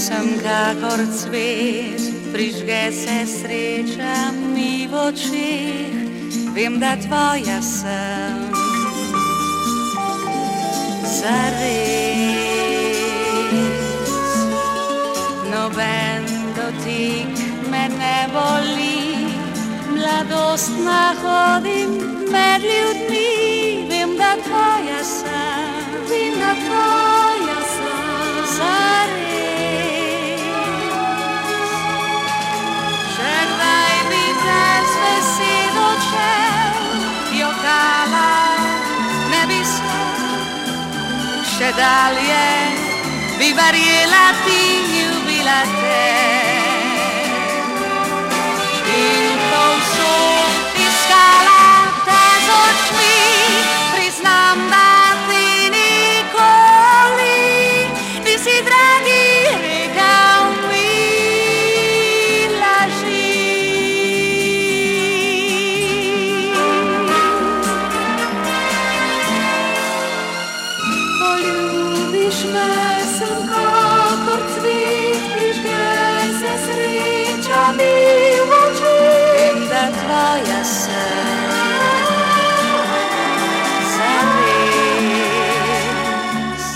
sem kakor cvet, prižge se sreča mi v očeh, vem, da tvoja sem. Zares, noben dotik me ne boli, mladostna hodim med ljudmi, vem, da tvoja sem, vem, da tvoja sem. Zares, še kdaj bi te z besedo odšel, jokala ne bi se, še dalje bi verjela ti, ljubila te. In povsod iskala te z očmi, priznam, da ti nikoli nisi, dragi, rekel mi laži. Poljubiš me, sem kakor cvet, prižge se sreča mi v očeh, vem, da tvoja sem. Zares,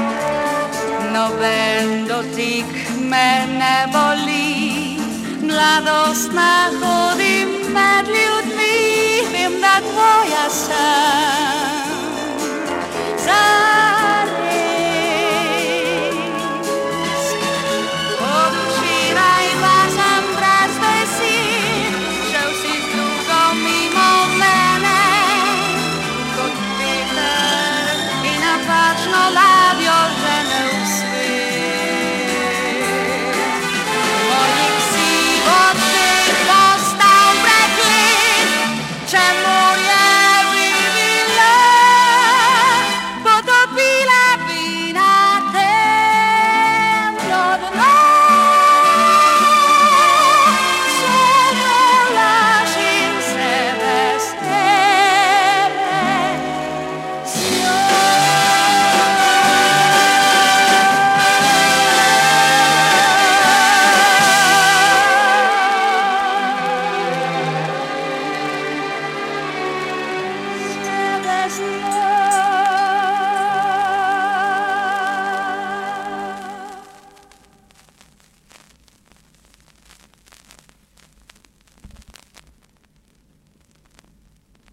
noben dotik me ne boli, mladostna hodim med ljudmi, vem, da tvoja sem.